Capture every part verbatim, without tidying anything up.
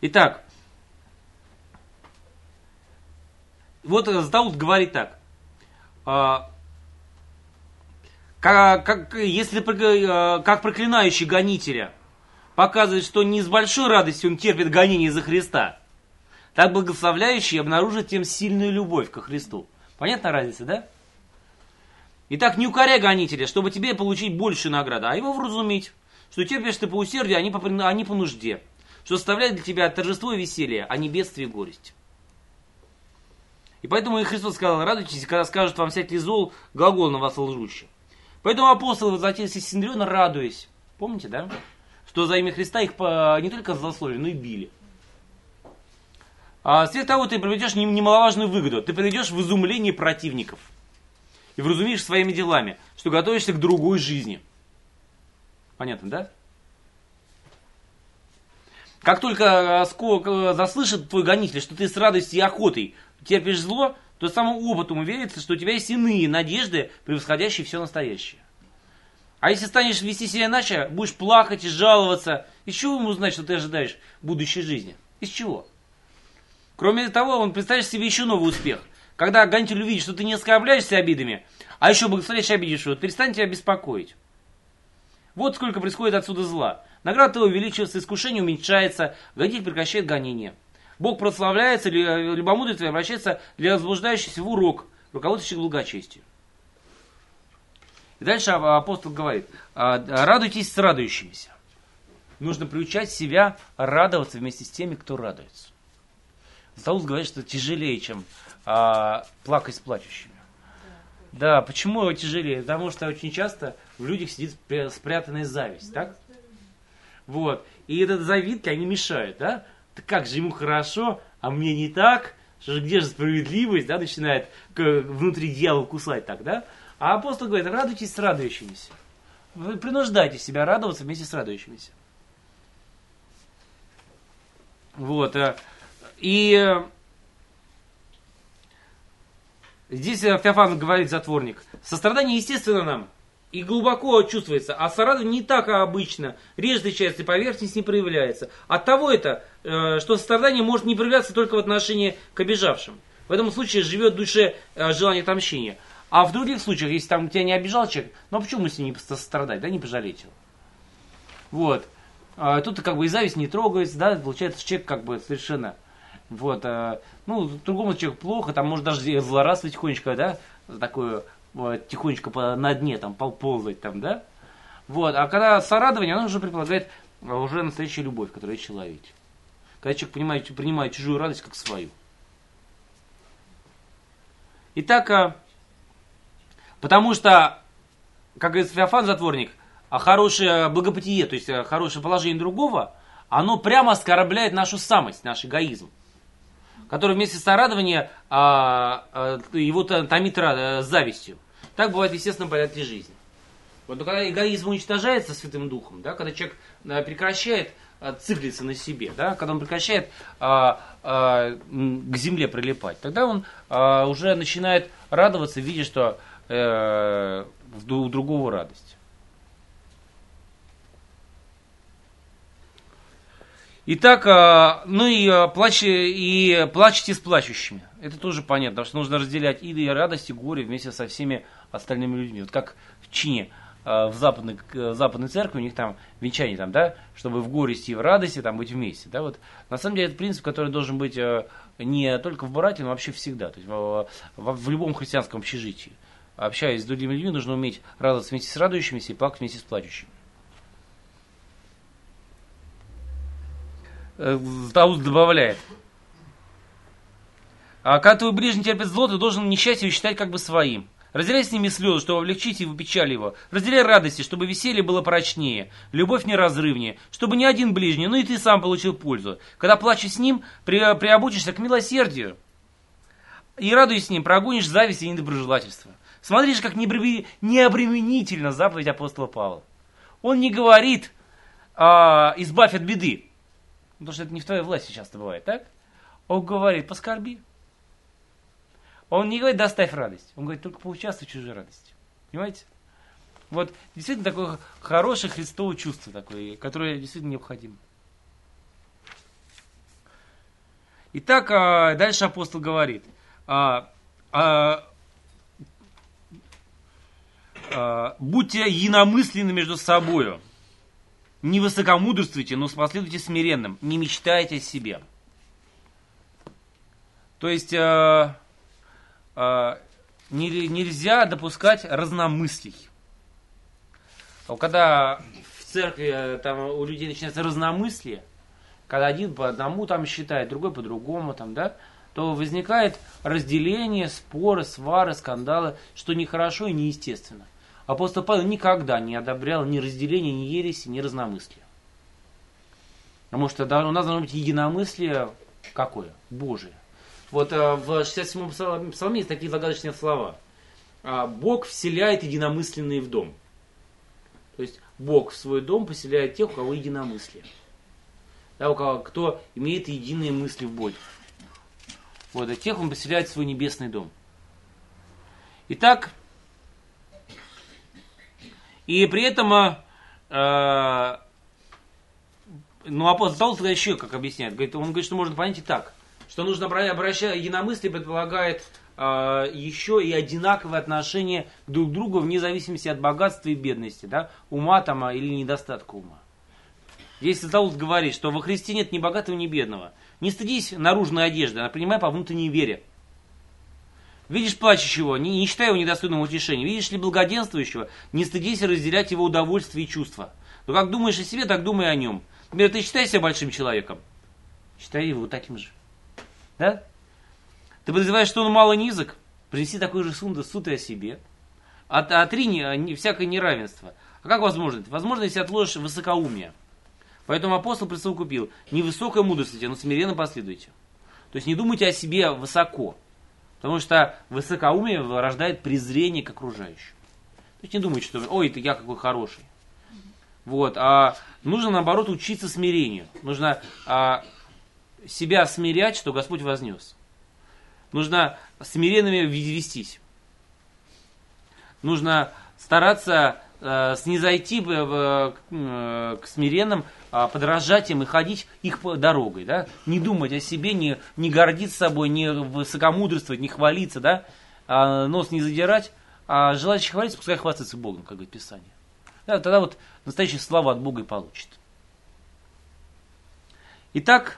Итак, вот Златоуст говорит так. Как, как, если как проклинающий гонителя показывает, что не с большой радостью он терпит гонение за Христа, так благословляющий обнаружит тем сильную любовь ко Христу. Понятна разница, да? Итак, не укоряй гонителя, чтобы тебе получить большую награду, а его вразумить, что терпишь ты по усердию, а не по, а не по нужде, что составляет для тебя торжество и веселье, а не бедствие и горесть. И поэтому и Христос сказал: радуйтесь, когда скажут вам всякий зол, глагол на вас лжущий. Поэтому апостолы возвратились из Синедриона, радуясь. Помните, да? Что за имя Христа их по, не только злословили, но и били. А вслед того ты приведешь немаловажную выгоду. Ты приведешь в изумление противников. И вразумишь своими делами, что готовишься к другой жизни. Понятно, да? Как только заслышит твой гонитель, что ты с радостью и охотой терпишь зло, то самым опытом уверится, что у тебя есть иные надежды, превосходящие все настоящее. А если станешь вести себя иначе, будешь плакать и жаловаться, из чего ему знать, что ты ожидаешь будущей жизни? Из чего? Кроме того, он представит себе еще новый успех. Когда гонитель увидит, что ты не оскорбляешься обидами, а еще благословляешь обидевшего, перестань тебя беспокоить. Вот сколько происходит отсюда зла. Награда твоя увеличивается, искушение уменьшается, гонитель прекращает гонение. Бог прославляется, любомудрие твое обращается для возбуждающихся в урок, руководствующих благочестию. И дальше апостол говорит: радуйтесь с радующимися. Нужно приучать себя радоваться вместе с теми, кто радуется. Златоуст говорит, что тяжелее, чем а, плакать с плачущими. Да. да, почему тяжелее? Потому что очень часто в людях сидит спрятанная зависть, так? Вот. И этот завидки, они мешают, да? Так как же ему хорошо, а мне не так? Что же, где же справедливость, да? Начинает внутри дьявол кусать так, да? А апостол говорит: радуйтесь с радующимися. Вы принуждайте себя радоваться вместе с радующимися. Вот. И здесь Феофан говорит, затворник: сострадание естественно нам и глубоко чувствуется, а сострадание не так, как обычно, реже встречается и поверхность не проявляется. Оттого это, что сострадание может не проявляться только в отношении к обижавшим. В этом случае живет в душе желание отмщения. А в других случаях, если там тебя не обижал человек, ну а почему с ним не сострадать, да, не пожалеть его? Вот. Тут как бы и зависть не трогается, да, получается, человек как бы совершенно... Вот, ну, другому человеку плохо, там может даже злорадствовать тихонечко, да, такое, вот, тихонечко по, на дне там ползать там, да. Вот, а когда сорадование, оно уже предполагает уже настоящую любовь, которая есть в человеке. Когда человек понимает, принимает чужую радость как свою. Итак, потому что, как говорит Феофан, затворник, хорошее благопытие, то есть хорошее положение другого, оно прямо оскорбляет нашу самость, наш эгоизм, который вместе с сорадованием а, а, его томит а, завистью. Так бывает в естественном порядке жизни. Вот, но когда эгоизм уничтожается Святым Духом, да, когда человек а, прекращает а, циклиться на себе, да, когда он прекращает а, а, к земле прилипать, тогда он а, уже начинает радоваться, видя, что а, у другого радость. Итак, ну и, плач, и плачьте с плачущими. Это тоже понятно, потому что нужно разделять и радость, и горе вместе со всеми остальными людьми. Вот как в чине в западной, в западной церкви, у них там венчание, там, да, чтобы в горести и в радости там, быть вместе. Да, вот. На самом деле это принцип, который должен быть не только в браке, но вообще всегда. То есть в, в, в любом христианском общежитии. Общаясь с другими людьми, нужно уметь радоваться вместе с радующимися и плакать вместе с плачущими. Златоуст добавляет: а когда твой ближний терпит зло, ты должен несчастье считать как бы своим. Разделяй с ними слезы, чтобы облегчить его печаль его. Разделяй радости, чтобы веселье было прочнее, любовь неразрывнее, чтобы ни один ближний, но и ты сам получил пользу. Когда плачешь с ним, при, приобучишься к милосердию. И радуясь с ним, прогонишь зависть и недоброжелательство. Смотри же, как необременительна заповедь апостола Павла. Он не говорит: а, избавь от беды. Потому что это не в твоей власти часто бывает, так? Он говорит: поскорби. Он не говорит: доставь радость. Он говорит: только поучаствуй в чужой радости. Понимаете? Вот действительно такое хорошее Христово чувство, такое, которое действительно необходимо. Итак, а, дальше апостол говорит. А, а, а, будьте единомысленны между собою. Не высокомудрствуйте, но последуйте смиренным. Не мечтайте о себе. То есть а, а, не, нельзя допускать разномыслий. Когда в церкви там, у людей начинается разномыслие, когда один по одному там считает, другой по другому, там, да, то возникает разделение, споры, свары, скандалы, что нехорошо и неестественно. Апостол Павел никогда не одобрял ни разделения, ни ереси, ни разномыслия. Потому что у нас должно быть единомыслие какое? Божие. Вот в шестьдесят седьмом псалме есть такие загадочные слова. Бог вселяет единомысленные в дом. То есть Бог в свой дом поселяет тех, у кого единомыслие. Да, у кого, кто имеет единые мысли в Боге. Вот, а тех он поселяет в свой небесный дом. Итак, и при этом, э, ну, апостол Павел еще как объясняет, говорит, он говорит, что можно понять и так, что нужно обращать, единомыслие предполагает э, еще и одинаковое отношение друг к другу вне зависимости от богатства и бедности, да, ума там или недостатка ума. Если Саул говорит, что во Христе нет ни богатого, ни бедного, не стыдись наружной одежды, а принимай по внутренней вере. Видишь плачущего, не, не считай его недостойным утешения. Видишь ли благоденствующего, не стыдись разделять его удовольствие и чувства. Но как думаешь о себе, так думай о нем. Например, ты считай себя большим человеком. Считай его таким же. Да? Ты подозреваешь, что он мало низок? Принеси такой же суд, суд и о себе. От, отрини всякое неравенство. А как возможно это? Возможно, если отложишь высокоумие. Поэтому апостол присовокупил: не высокой мудрости, но смиренно последуйте. То есть не думайте о себе высоко. Потому что высокоумие рождает презрение к окружающим. То есть не думайте, что ой, это я какой хороший. Вот. А нужно, наоборот, учиться смирению. Нужно а, себя смирять, что Господь вознес. Нужно смиренными вестись. Нужно стараться а, снизойти а, к, к смиренным, а, подражать им и ходить их дорогой. Да? Не думать о себе, не, не гордиться собой, не высокомудрствовать, не хвалиться, да? А, нос не задирать, а желающий хвалиться, пускай хвастается Богом, как говорит Писание. Да, тогда вот настоящая слава от Бога и получит. Итак,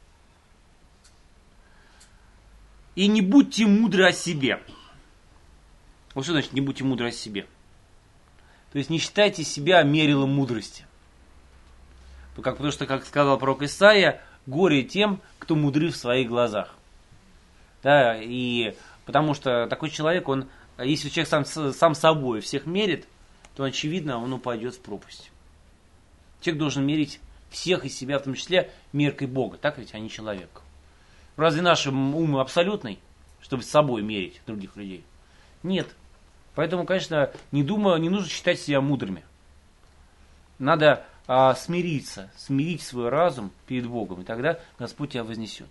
и не будьте мудры о себе. Вот что значит не будьте мудры о себе? То есть не считайте себя мерилом мудрости. Потому что, как сказал пророк Исаия, горе тем, кто мудры в своих глазах. Да, и потому что такой человек, он, если человек сам, сам собой всех мерит, то, очевидно, он упадет в пропасть. Человек должен мерить всех и себя, в том числе меркой Бога. Так ведь, а не человек. Разве наш ум абсолютный, чтобы с собой мерить других людей? Нет. Поэтому, конечно, не думаю, не нужно считать себя мудрыми. Надо а, смириться, смирить свой разум перед Богом, и тогда Господь тебя вознесет.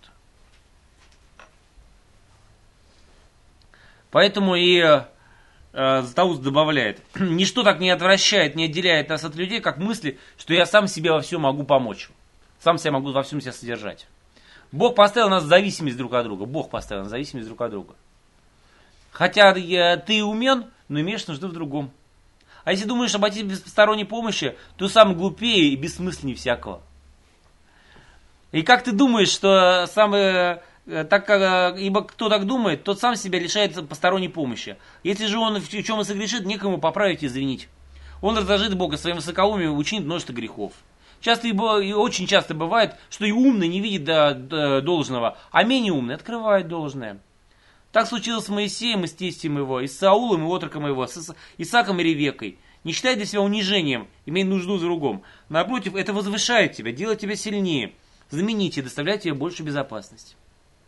Поэтому и Златоуст добавляет: ничто так не отвращает, не отделяет нас от людей, как мысли, что я сам себе во всем могу помочь. Сам себя могу во всем себя содержать. Бог поставил нас в зависимость друг от друга. Бог поставил нас в зависимость друг от друга. Хотя ты умен, но имеешь нужду в другом. А если думаешь обойтись без посторонней помощи, то сам глупее и бессмысленнее всякого. И как ты думаешь, что самое... Так как, ибо кто так думает, тот сам себя лишает посторонней помощи. Если же он в чем и согрешит, некому поправить и извинить. Он раздражит Бога своим высокоумием и учинит множество грехов. Часто и, и очень часто бывает, что и умный не видит до, до должного, а менее умный открывает должное. Так случилось с Моисеем и с тестем его, и с Саулом и отроком его, с Исааком и Ревеккой. Не считай для себя унижением, имей нужду в другом. Напротив, это возвышает тебя, делает тебя сильнее, знаменитее, доставляет тебе большую безопасность.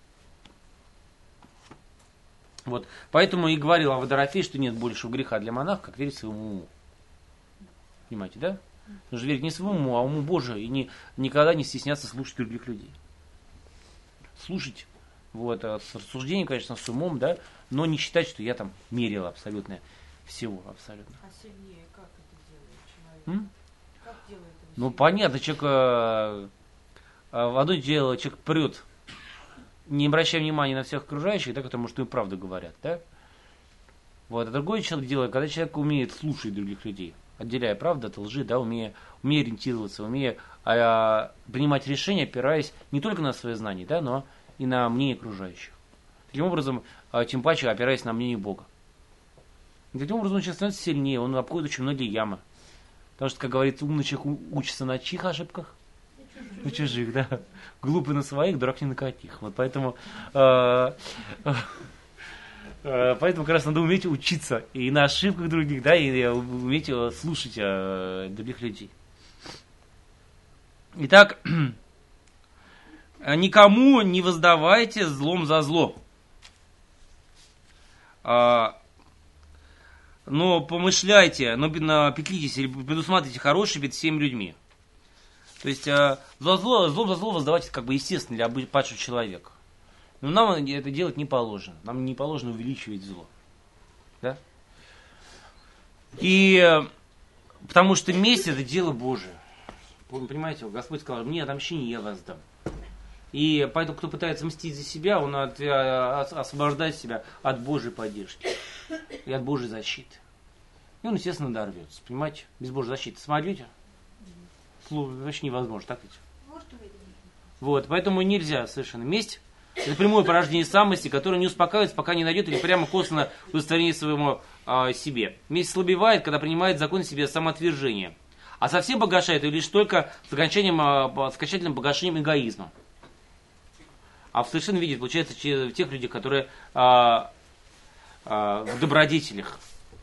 Вот. Поэтому и говорил Авва-Дорофей, что нет большего греха для монаха, как верить своему уму. Понимаете, да? Нужно верить не своему уму, а уму Божию, и не, никогда не стесняться слушать других людей. Слушать, вот, с рассуждением, конечно, с умом, да, но не считать, что я там мерил абсолютно всего, абсолютно. А сильнее как это делает человек? М? Как делает его Ну, сильнее? понятно, человек, в одно дело, человек прет не обращая внимания на всех окружающих, да, потому что им правду говорят, да. Вот, а другой человек делает, когда человек умеет слушать других людей, отделяя правду от лжи, да, умея, умея ориентироваться, умея а, принимать решения, опираясь не только на свои знания, да, но и на мнение окружающих. Таким образом, а, тем паче опираясь на мнение Бога. И таким образом он сейчас становится сильнее, он обходит очень многие ямы. Потому что, как говорится, умный человек учится на чьих ошибках? На чужих, да. Глупый на своих, дурак не на каких. Вот поэтому, э, э, поэтому как раз надо уметь учиться и на ошибках других, да, и уметь слушать э, других людей. Итак, никому не воздавайте злом за зло. Но помышляйте, но петлитесь или предусматривайте хорошее перед всеми людьми. То есть э, за зло, зло за зло воздавать как бы естественно для падшего человека. Но нам это делать не положено. Нам не положено увеличивать зло. Да? И э, потому что месть это дело Божие. Вы понимаете, Господь сказал, мне отомщение я воздам. И поэтому, кто пытается мстить за себя, он от, от, освобождает себя от Божьей поддержки и от Божьей защиты. И он, естественно, дорвется. Понимаете? Без Божьей защиты. Смотрите. Вообще невозможно, так ведь? Вот, поэтому нельзя совершенно. Месть – это прямое порождение самости, которое не успокаивается, пока не найдет или прямо косвенно удостоверение своему а, себе. Месть слабевает, когда принимает закон себе самоотвержения. А совсем погашает ее лишь только с окончанием, а, с окончательным погашением эгоизма. А в совершенном виде получается в тех людей, которые а, а, в добродетелях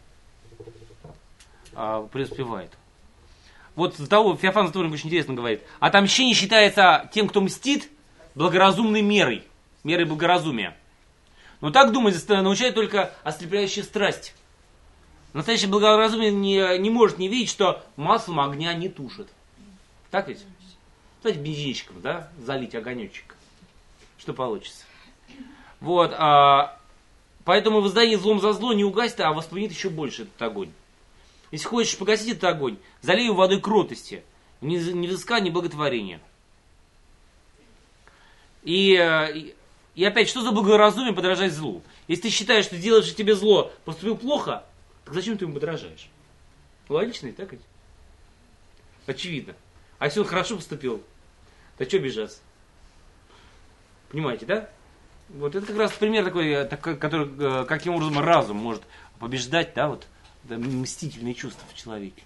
а, преуспевают. Вот того, Феофан Затворник очень интересно говорит. Отомщение считается тем, кто мстит, благоразумной мерой. Мерой благоразумия. Но так думать научает только ослепляющая страсть. Настоящее благоразумие не, не может не видеть, что маслом огня не тушит. Так ведь? Кстати, бензинчиком, да, залить огонечек. Что получится. Вот, а, поэтому воздание злом за зло не угасит, а воспламенит еще больше этот огонь. Если хочешь погасить этот огонь, залей его водой кротости, ни, ни взыска, ни благотворения. И, и опять, что за благоразумие подражать злу? Если ты считаешь, что делаешь тебе зло, поступил плохо, так зачем ты ему подражаешь? Логично, так ведь? Очевидно. А если он хорошо поступил, то что обижаться? Понимаете, да? Вот это как раз пример такой, который, каким образом разум может побеждать, да, вот, да, мстительные чувства в человеке.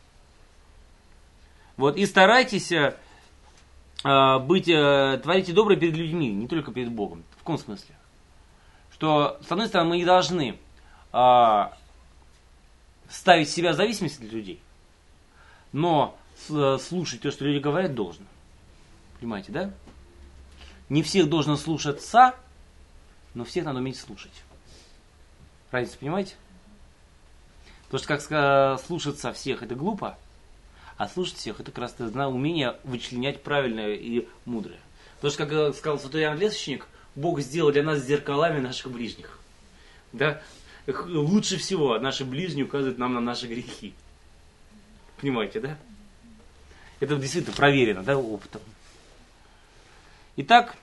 Вот, и старайтесь э, быть, э, творите доброе перед людьми, не только перед Богом. В каком смысле? Что, с одной стороны, мы не должны э, ставить себя в зависимости от людей, но э, слушать то, что люди говорят, должно. Понимаете, да? Не всех должно слушаться, но всех надо уметь слушать. Разницу понимаете? Потому что как сказать, слушаться всех это глупо, а слушать всех это как раз умение вычленять правильное и мудрое. Потому что, как сказал святой Иоанн Лесочник, Бог сделал для нас зеркалами наших ближних. Да? Лучше всего наши ближние указывают нам на наши грехи. Понимаете, да? Это действительно проверено, да, опытом. Итак,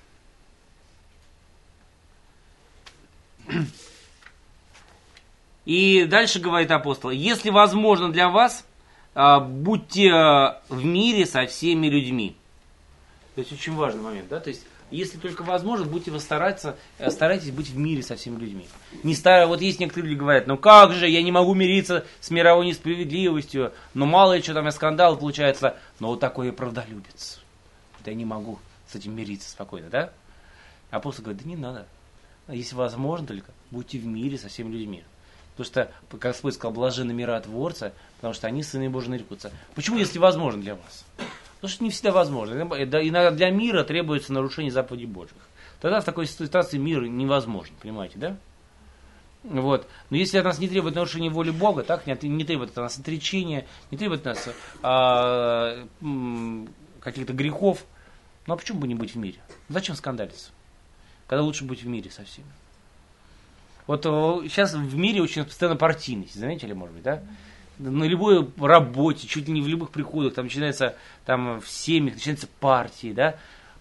и дальше говорит апостол, если возможно для вас, будьте в мире со всеми людьми. То есть очень важный момент, да, то есть если только возможно, будьте вы стараться, старайтесь быть в мире со всеми людьми. Не старая, вот есть некоторые люди говорят, ну как же, я не могу мириться с мировой несправедливостью, ну мало ли что там, скандал получается, но вот такой я правдолюбец. Да я не могу с этим мириться спокойно, да? Апостол говорит, да не надо. Если возможно только, будьте в мире со всеми людьми. Потому что, как Господь сказал, блаженны миротворцы, потому что они сыны Божьи нарекутся. Почему, если возможно для вас? Потому что не всегда возможно. Иногда для мира требуется нарушение заповедей Божьих. Тогда в такой ситуации мир невозможен, понимаете, да? Вот. Но если от нас не требует нарушения воли Бога, так, не, не требует от нас отречения, не требует от нас а, м, каких-то грехов, ну а почему бы не быть в мире? Зачем скандалиться? Когда лучше быть в мире со всеми. Вот сейчас в мире очень постоянно партийность, заметили, может быть, да? На любой работе, чуть ли не в любых приходах, там начинается, там в семьях начинаются партии, да?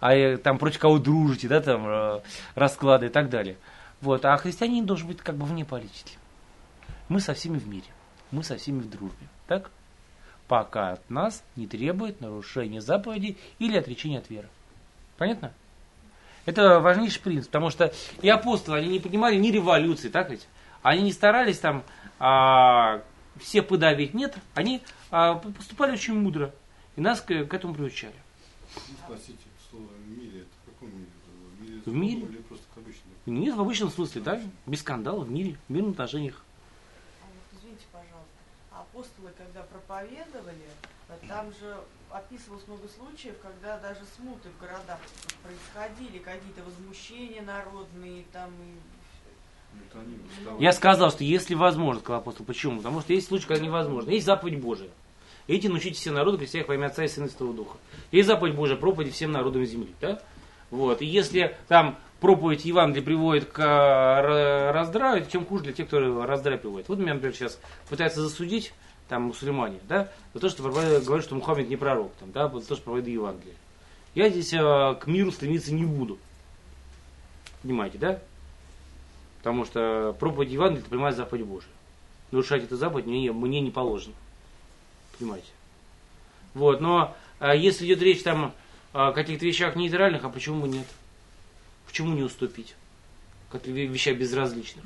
а э, там против кого дружите, да, там э, расклады и так далее. Вот. А христианин должен быть как бы вне политики. Мы со всеми в мире, мы со всеми в дружбе, так? Пока от нас не требует нарушения заповедей или отречения от веры. Понятно? Это важнейший принцип, потому что и апостолы, они не понимали ни революции, так ведь? Они не старались там а, всех подавить, нет, они а, поступали очень мудро, и нас к, к этому приучали. Ну, спросите, слово «мире» это в каком мире? В мире, В мире? Или просто к обычному? Нет, в обычном смысле, да, без скандалов, в мире, в мирных отношениях. А вот извините, пожалуйста, а апостолы, когда проповедовали, там же описывалось много случаев, когда даже смуты в городах происходили, какие-то возмущения народные, там и... Это они восставали. Я сказал, что если возможно, сказал апостол. Почему? Потому что есть случаи, когда невозможно. Есть заповедь Божия. Идите, научите все народы, крестя их во имя Отца и Сына и Святого Духа. Есть заповедь Божия, проповеди всем народам земли. Да? Вот. И если там проповедь Евангелия приводит к э, раздраю, тем хуже для тех, кто раздрай приводит. Вот меня, например, сейчас пытаются засудить там мусульмане, да, за то, что говорят, что Мухаммед не пророк, там, да, за то, что проводит Евангелие. Я здесь э, к миру стремиться не буду. Понимаете, да? Потому что проповедь Евангелия это прямая заповедь Божия. Нарушать эту заповедь мне, мне не положено. Понимаете? Вот, но э, если идет речь там о каких-то вещах нейтральных, а почему бы нет? Почему не уступить? Как вещах безразличных.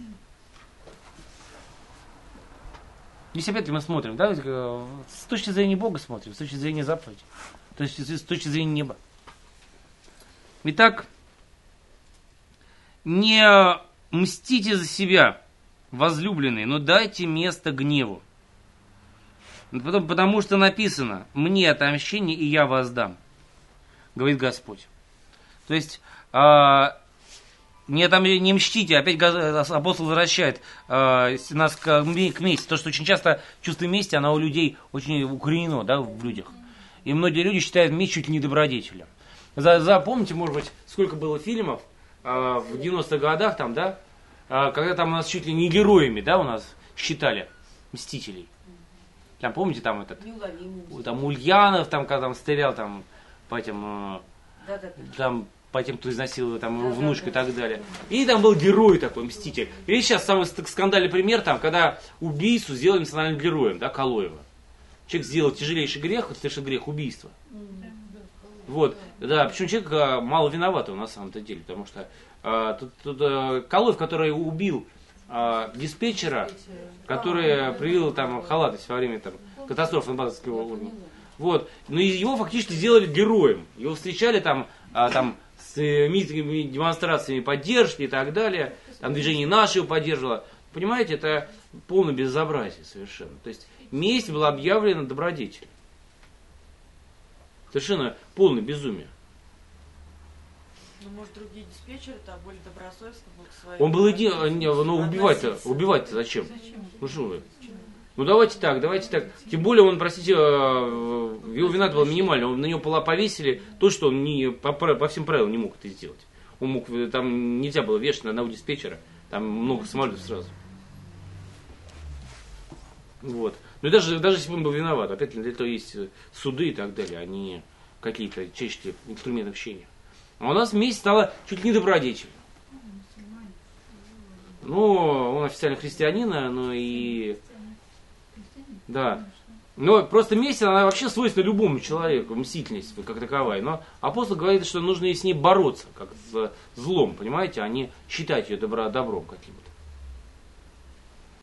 Здесь опять мы смотрим, да, с точки зрения Бога смотрим, с точки зрения заповеди, то есть с точки зрения неба. Итак, не мстите за себя, возлюбленные, но дайте место гневу. Потому, потому что написано, мне отомщение, и я воздам, говорит Господь. То есть, а, не, там, не мстите, опять апостол возвращает э, нас к, к мести. То, что очень часто чувство мести, оно у людей очень укоренено, да, в людях. И многие люди считают месть чуть ли не добродетелем. Запомните, может быть, сколько было фильмов э, в девяностых годах, там, да, э, когда там у нас чуть ли не героями, да, у нас считали мстителей. Там, помните, там этот, там Ульянов, там, когда там стрелял там, по этим, э, там, по тем, кто изнасиловал там, его внучку и так далее. И там был герой такой, мститель. И сейчас самый скандальный пример, там, когда убийцу сделали национальным героем, да, Калоева. Человек сделал тяжелейший грех, вот тяжелейший грех, убийство. Вот, да, причем человек а, мало виноватого на самом-то деле, потому что а, тут, тут а, Калоев, который убил а, диспетчера, который привил там халатность во время там, катастрофы на Балтийском уровне. Вот, но его фактически сделали героем. Его встречали там, а, там с митингами, демонстрациями поддержки и так далее. Там движение «Наше» его поддерживало. Понимаете, это полное безобразие совершенно. То есть месть была объявлена добродетелью. Совершенно полное безумие. Ну, может, другие диспетчеры-то были добросовестны к своим... Он был един, но убивать-то, убивать-то зачем? Ну что вы? Ну давайте так, давайте так. Тем более он, простите, его вина была минимальная. На него повесили то, что он не, по, по всем правилам не мог это сделать. Он мог, там нельзя было вешать на одного диспетчера. Там много самолетов сразу. Вот. Ну и даже, даже если бы он был виноват, опять для этого есть суды и так далее, а не какие-то чечки инструменты общения. А у нас месть стала чуть ли не добродетелью. Ну, он официально христианин, но и... Да. Но просто месть, она вообще свойственна любому человеку, мстительность как таковая. Но апостол говорит, что нужно с ней бороться, как с злом, понимаете, а не считать ее добро, добром каким-то.